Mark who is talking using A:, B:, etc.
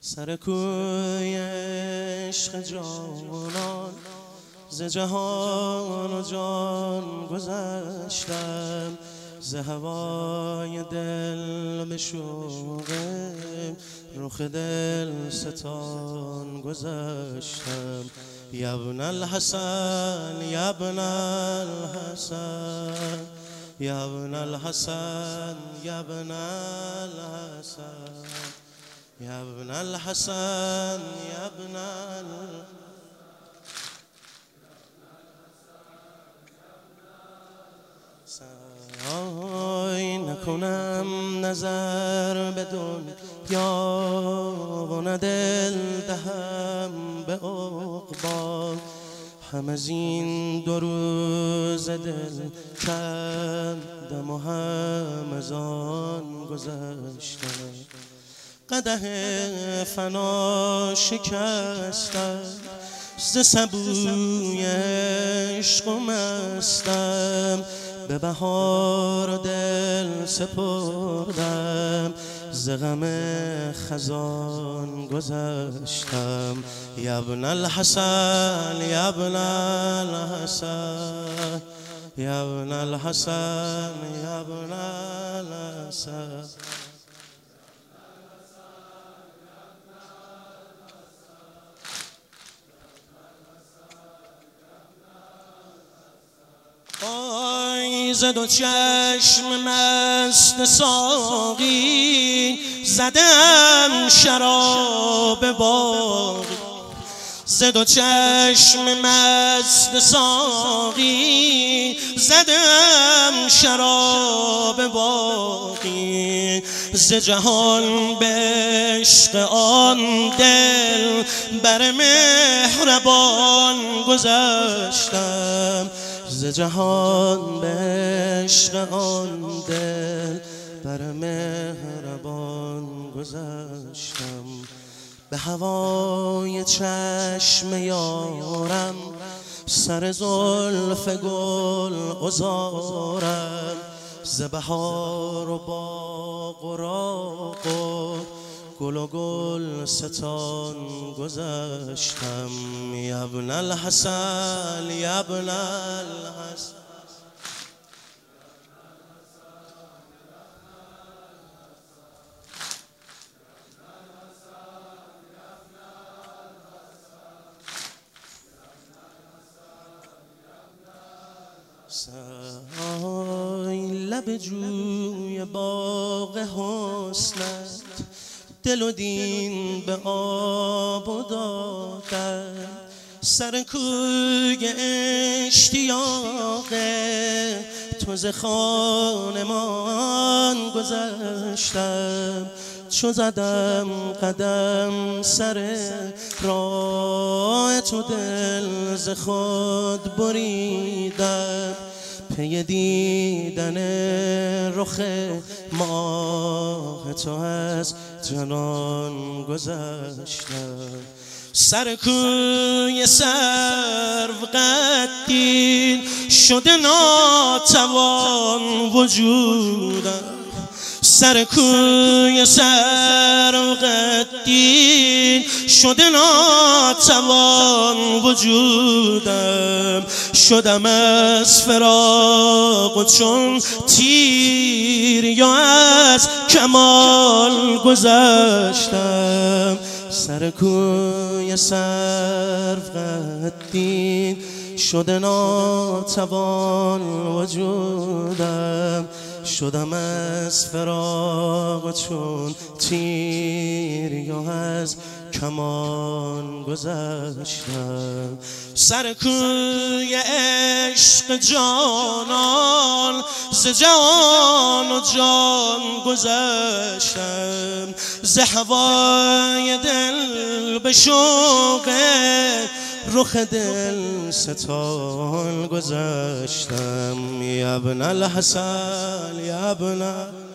A: سر کوی عشق جانان ز جهان و جان گذشتم، ز هوای دل به شوق رخ دل ستان گذشتم. یا ابن الحسن یا ابن الحسن یا ابن الحسن یا ابن الحسن یا ابن الحسن یا ابن الحسن. نکنم نظر به دنیا و نه دل دهم به عقبی، هم از این دو روز دل کندم و هم از آن گذشتم. قدح فنا شکستم، ز سبوی عشق و مستم، به بهار و دل سپردم، ز غم خزان گذشتم. یا ابن الحسن یا ابن الحسن یا ابن الحسن یا ابن الحسن. ز دو چشم مست ساقی زدم شراب باقی، ز دو چشم مست ساقی زدم شراب باقی، ز جهان به عشق آن دل بر مهربان گذشتم، ز جهان به عشق آن دل بر مهربان گذشتم. به هوای چشم یارم سر زلف گل عذارم، ز بهار و باغ و راغ و گل و گل ستان گذشتم. یا ابن الحسن یا ابن الحسن لب جوی باغ حسنت دل و دین به آب و دادن، سر کوی اشتیاق تو ز خانمان گذشتم. چو زدم قدم سر راه تو دل ز خود بریدم، پی دیدن رخ ماه تو از جنان گذشتم. سر کوی سرو قدین شده ناتوان وجودم، سر کوی سرو قدین شده ناتوان وجودم. شدم از فراق و چون تیر یا از کمال گذشتم، سر کوی سرو قدین شده ناتوان وجودم. شدم از فراق چون تیر یا از کمان گذشتم. سر کوی عشق جانان ز جان و جان گذشتم، ز هوای دل به شوق رخ دل ستان گذشتم. یا ابن الحسن یا ابن